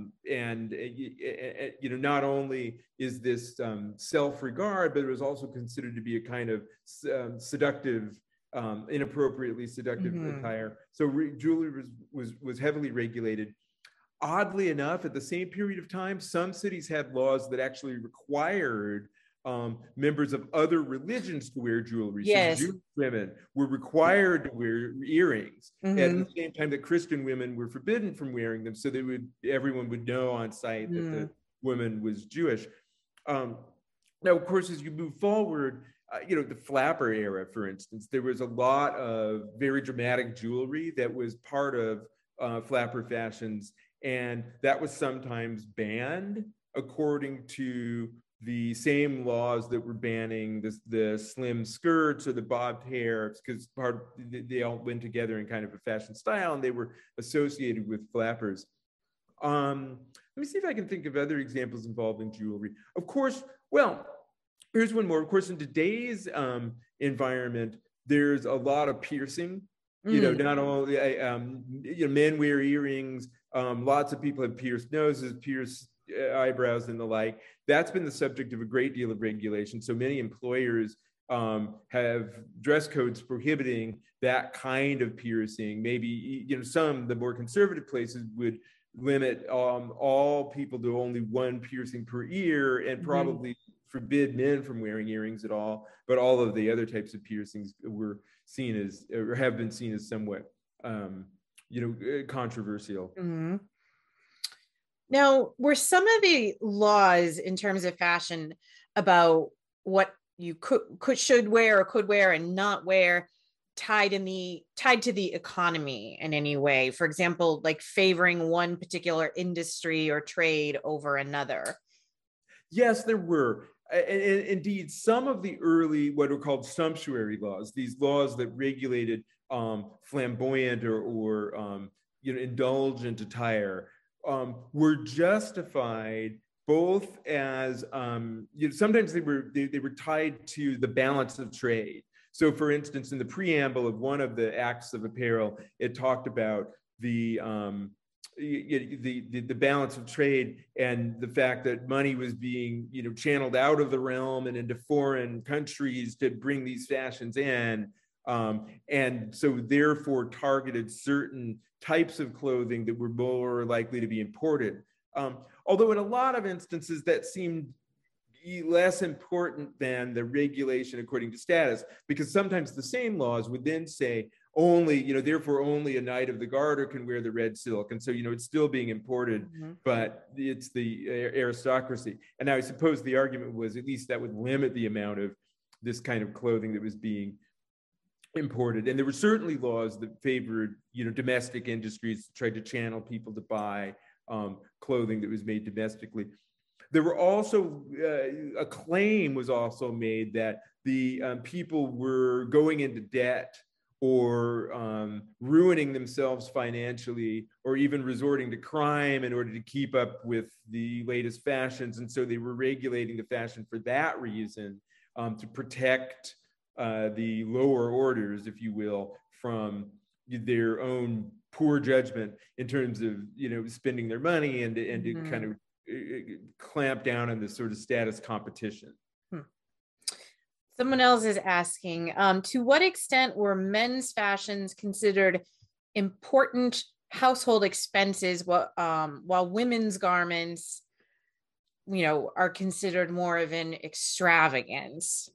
Not only is this self-regard, but it was also considered to be a kind of seductive, inappropriately seductive attire. So jewelry was heavily regulated. Oddly enough, at the same period of time, some cities had laws that actually required members of other religions to wear jewelry. Yes. So Jewish women were required to wear earrings at the same time that Christian women were forbidden from wearing them, so everyone would know on sight that the woman was Jewish. Now, of course, as you move forward, the flapper era, for instance, there was a lot of very dramatic jewelry that was part of flapper fashions. And that was sometimes banned according to the same laws that were banning the slim skirts or the bobbed hair, because they all went together in kind of a fashion style, and they were associated with flappers. Let me see if I can think of other examples involving jewelry. Of course, well, here's one more. Of course, in today's environment, there's a lot of piercing. Not only men wear earrings. Lots of people have pierced noses, pierced eyebrows, and the like. That's been the subject of a great deal of regulation. So many employers have dress codes prohibiting that kind of piercing. Maybe the more conservative places would limit all people to only one piercing per ear, and probably forbid men from wearing earrings at all. But all of the other types of piercings were seen as, or have been seen as, somewhat controversial. Now, were some of the laws in terms of fashion about what you should wear or could wear and not wear tied to the economy in any way? For example, like favoring one particular industry or trade over another? Yes, there were. And indeed, some of the early, what are called sumptuary laws, these laws that regulated flamboyant or indulgent attire, were justified both as sometimes they were tied to the balance of trade. So, for instance, in the preamble of one of the acts of apparel, it talked about the balance of trade and the fact that money was being channeled out of the realm and into foreign countries to bring these fashions in, and so therefore targeted certain types of clothing that were more likely to be imported. Although in a lot of instances that seemed less important than the regulation according to status, because sometimes the same laws would then say therefore only a knight of the garter can wear the red silk. And so, it's still being imported, but it's the aristocracy. And now I suppose the argument was at least that would limit the amount of this kind of clothing that was being imported. And there were certainly laws that favored, domestic industries, tried to channel people to buy clothing that was made domestically. There were also, a claim was also made that the people were going into debt or ruining themselves financially, or even resorting to crime in order to keep up with the latest fashions. And so they were regulating the fashion for that reason, to protect the lower orders, if you will, from their own poor judgment in terms of, spending their money and to kind of clamp down on this sort of status competition. Someone else is asking, to what extent were men's fashions considered important household expenses while women's garments, are considered more of an extravagance?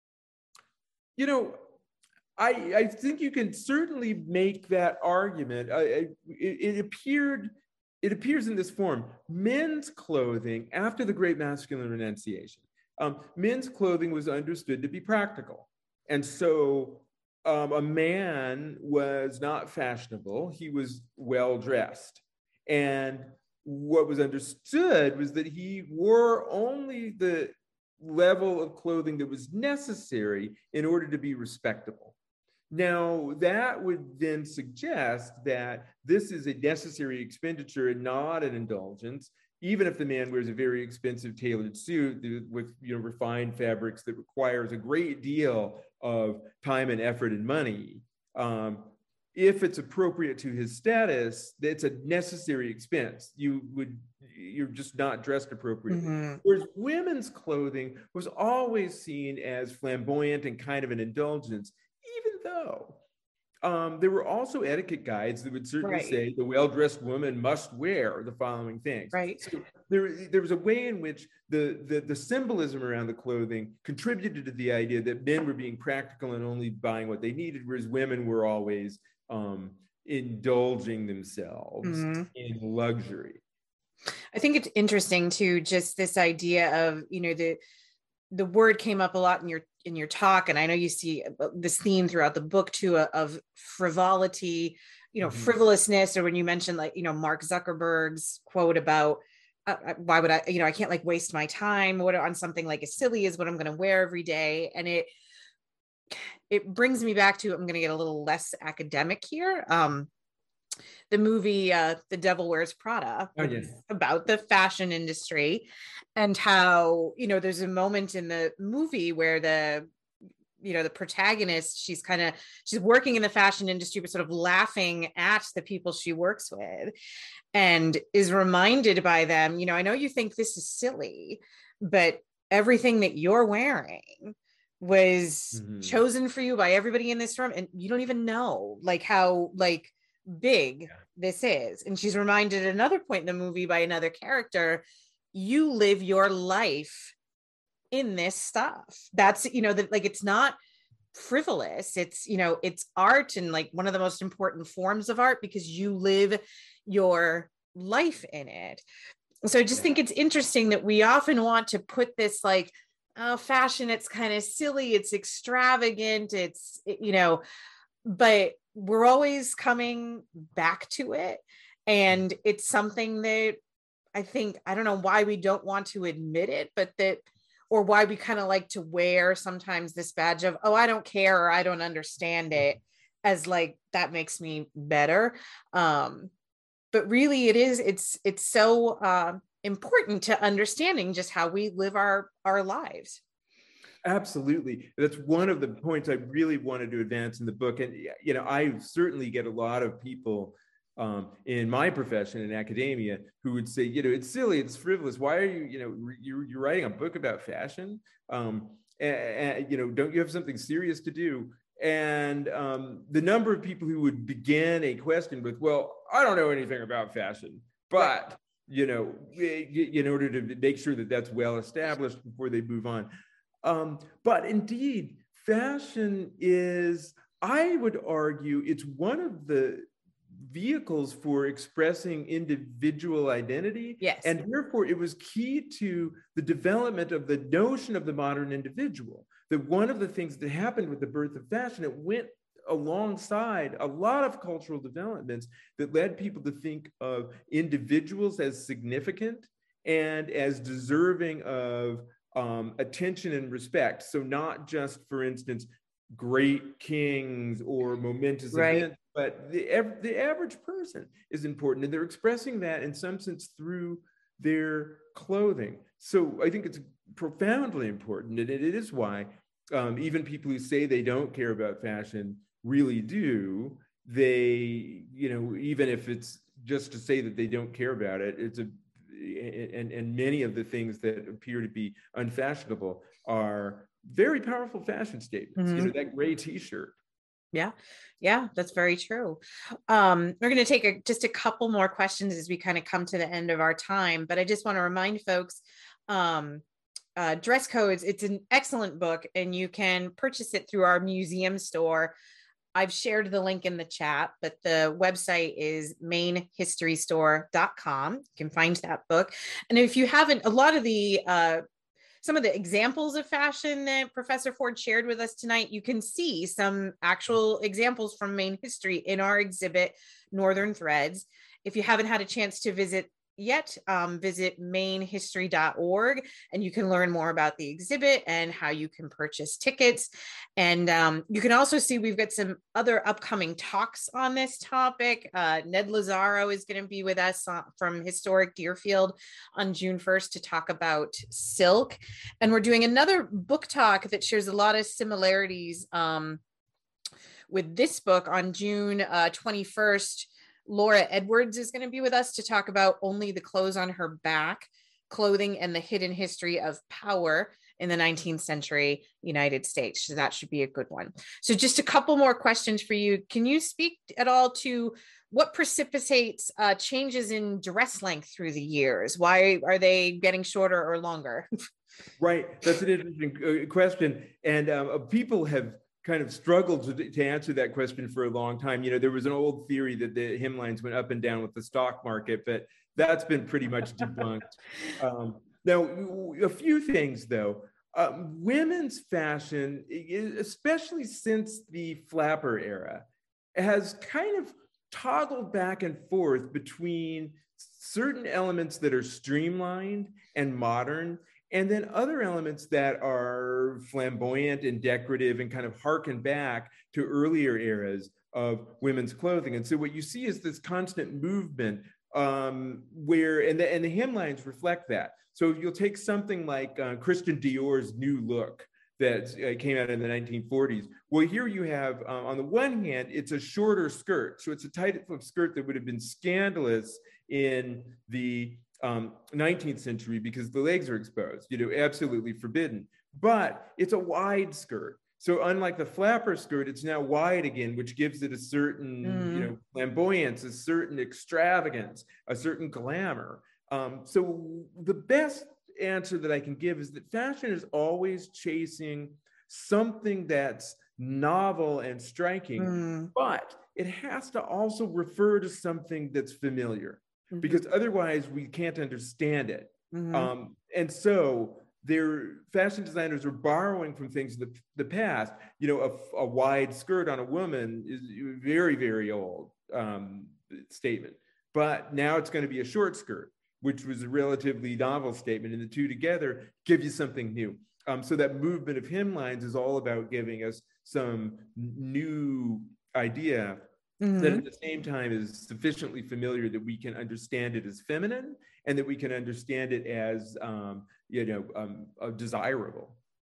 I think you can certainly make that argument. It appears in this form. Men's clothing, after the Great Masculine Renunciation, men's clothing was understood to be practical. And so a man was not fashionable, he was well dressed. And what was understood was that he wore only the level of clothing that was necessary in order to be respectable. Now, that would then suggest that this is a necessary expenditure and not an indulgence, even if the man wears a very expensive tailored suit with refined fabrics that requires a great deal of time and effort and money. If it's appropriate to his status, it's a necessary expense. You're just not dressed appropriately. Mm-hmm. Whereas women's clothing was always seen as flamboyant and kind of an indulgence, even though there were also etiquette guides that would certainly say the well-dressed woman must wear the following things. Right. So there was a way in which the symbolism around the clothing contributed to the idea that men were being practical and only buying what they needed, whereas women were always indulging themselves in luxury. I think it's interesting too, just this idea of, the word came up a lot in your talk, and I know you see this theme throughout the book too, of frivolity, frivolousness, or when you mentioned Mark Zuckerberg's quote about why would I can't waste my time on something as silly as what I'm going to wear every day. And it brings me back to, I'm going to get a little less academic here. The movie, The Devil Wears Prada, about the fashion industry, and how, there's a moment in the movie where the protagonist, she's working in the fashion industry, but sort of laughing at the people she works with, and is reminded by them, I know you think this is silly, but everything that you're wearing was chosen for you by everybody in this room, and you don't even know how big this is. And she's reminded at another point in the movie by another character, you live your life in this stuff. That's that it's not frivolous, it's it's art, and one of the most important forms of art, because you live your life in it. So I just think it's interesting that we often want to put this fashion, it's kind of silly, it's extravagant, it's but we're always coming back to it. And it's something that I don't know why we don't want to admit it, but or why we kind of like to wear sometimes this badge of, oh, I don't care, or I don't understand it, as that makes me better. But really it's so important to understanding just how we live our lives. Absolutely. That's one of the points I really wanted to advance in the book. And, I certainly get a lot of people in my profession in academia who would say, it's silly, it's frivolous. Why are you're writing a book about fashion? And don't you have something serious to do? And the number of people who would begin a question with, well, I don't know anything about fashion, but, in order to make sure that that's well established before they move on. But indeed, fashion is, I would argue, it's one of the vehicles for expressing individual identity. Yes. And therefore, it was key to the development of the notion of the modern individual. That one of the things that happened with the birth of fashion, it went alongside a lot of cultural developments that led people to think of individuals as significant and as deserving of attention and respect. So not just, for instance, great kings or momentous events, but the average person is important, and they're expressing that in some sense through their clothing. So I think it's profoundly important, and it is why even people who say they don't care about fashion really do. They, even if it's just to say that they don't care about it, and many of the things that appear to be unfashionable are very powerful fashion statements. That gray t-shirt. Yeah, that's very true. We're going to take just a couple more questions as we kind of come to the end of our time, but I just want to remind folks, Dress Codes, it's an excellent book, and you can purchase it through our museum store. I've shared the link in the chat, but the website is mainhistorystore.com. You can find that book. And if you haven't, a lot of the some of the examples of fashion that Professor Ford shared with us tonight, you can see some actual examples from Maine history in our exhibit, Northern Threads. If you haven't had a chance to visit yet, visit mainehistory.org and you can learn more about the exhibit and how you can purchase tickets. And you can also see we've got some other upcoming talks on this topic. Ned Lazaro is going to be with us from Historic Deerfield on June 1st to talk about silk. And we're doing another book talk that shares a lot of similarities with this book on June 21st. Laura Edwards is going to be with us to talk about Only the Clothes on Her Back, Clothing and the Hidden History of Power in the 19th Century United States. So that should be a good one. So just a couple more questions for you. Can you speak at all to what precipitates changes in dress length through the years? Why are they getting shorter or longer? Right, that's an interesting question. And people have kind of struggled to answer that question for a long time. You know, there was an old theory that the hemlines went up and down with the stock market, but that's been pretty much debunked. Now, a few things though. Women's fashion, especially since the flapper era, has kind of toggled back and forth between certain elements that are streamlined and modern, and then other elements that are flamboyant and decorative and kind of harken back to earlier eras of women's clothing. And so what you see is this constant movement where, and the hemlines reflect that. So if you'll take something like Christian Dior's New Look that came out in the 1940s. Well, here you have, on the one hand, it's a shorter skirt. So it's a tight skirt that would have been scandalous in the 19th century because the legs are exposed, you know, absolutely forbidden. But it's a wide skirt. So unlike the flapper skirt, it's now wide again, which gives it a certain, you know, flamboyance, a certain extravagance, a certain glamour. So the best answer that I can give is that fashion is always chasing something that's novel and striking, but it has to also refer to something that's familiar. Because otherwise we can't understand it. And so their fashion designers are borrowing from things in the past. You know, a wide skirt on a woman is a very, very old statement. But now it's going to be a short skirt, which was a relatively novel statement. And the two together give you something new. So that movement of hemlines is all about giving us some new idea that at the same time is sufficiently familiar that we can understand it as feminine and that we can understand it as, you know, desirable.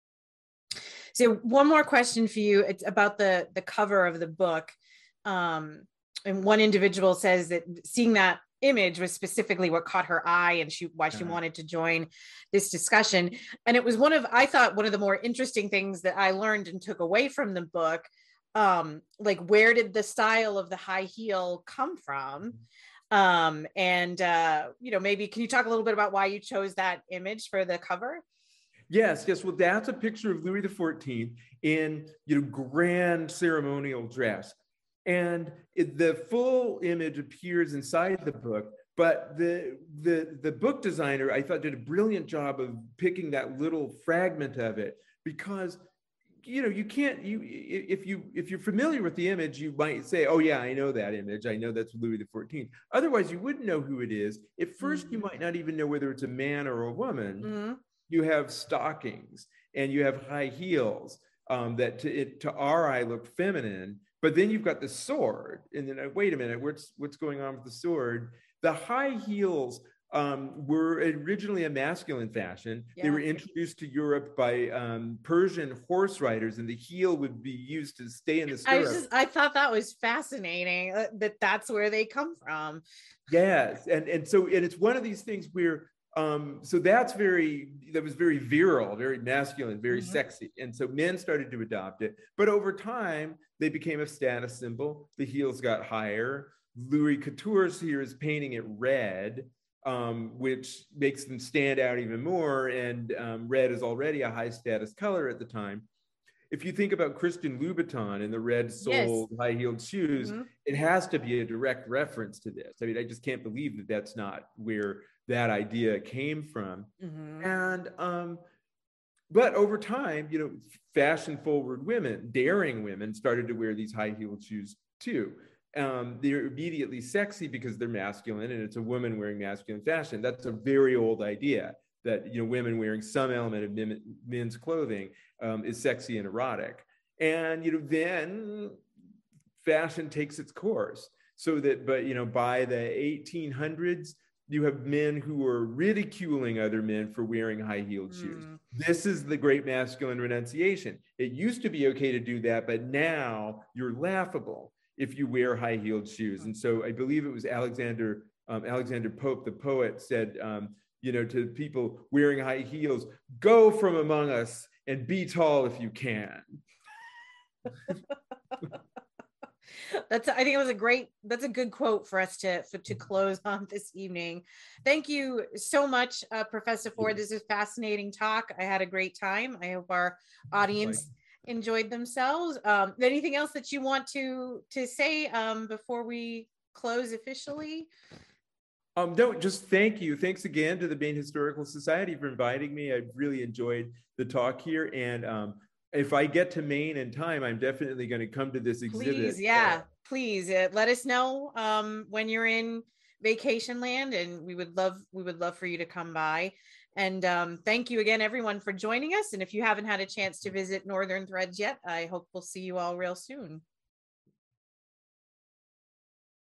So one more question for you. It's about the cover of the book. And one individual says that seeing that image was specifically what caught her eye and why she wanted to join this discussion. And it was I thought one of the more interesting things that I learned and took away from the book. Like, where did the style of the high heel come from? And you know, maybe can you talk a little bit about why you chose that image for the cover? Yes. Well, that's a picture of Louis XIV in, you know, grand ceremonial dress. And the full image appears inside the book, but the book designer, I thought, did a brilliant job of picking that little fragment of it, because you know, you can't, if you're familiar with the image, you might say, oh yeah, I know that image. I know that's Louis XIV. Otherwise, you wouldn't know who it is. At first, you might not even know whether it's a man or a woman. You have stockings and you have high heels that to our eye look feminine, but then you've got the sword. And then, wait a minute, what's going on with the sword? The high heels were originally a masculine fashion. They were introduced to Europe by Persian horse riders, and the heel would be used to stay in the stirrup. I thought that was fascinating that's where they come from. Yes, and so it's one of these things where so that was very virile, very masculine, very sexy, and so men started to adopt it. But over time, they became a status symbol. The heels got higher. Louis Couture's here is painting it red, which makes them stand out even more. And red is already a high status color at the time. If you think about Christian Louboutin and the red-soled high-heeled shoes, it has to be a direct reference to this. I mean, I just can't believe that that's not where that idea came from. And but over time, you know, fashion-forward women, daring women, started to wear these high-heeled shoes too. they're immediately sexy because they're masculine and it's a woman wearing masculine fashion. That's a very old idea that, women wearing some element of men's clothing is sexy and erotic. And, then fashion takes its course so that, but, by the 1800s, you have men who are ridiculing other men for wearing high-heeled shoes. This is the great masculine renunciation. It used to be okay to do that, but now you're laughable if you wear high-heeled shoes. And so I believe it was Alexander Pope, the poet, said, to people wearing high heels, go from among us and be tall if you can. I think it was that's a good quote for us to close on this evening. Thank you so much, Professor Ford. This is a fascinating talk. I had a great time. I hope our audience enjoyed themselves. Anything else that you want to say before we close officially? No, just thank you. Thanks again to the Maine Historical Society for inviting me. I really enjoyed the talk here. And if I get to Maine in time, I'm definitely going to come to this exhibit. Please let us know when you're in vacation land, and we would love for you to come by. And thank you again, everyone, for joining us. And if you haven't had a chance to visit Northern Threads yet, I hope we'll see you all real soon.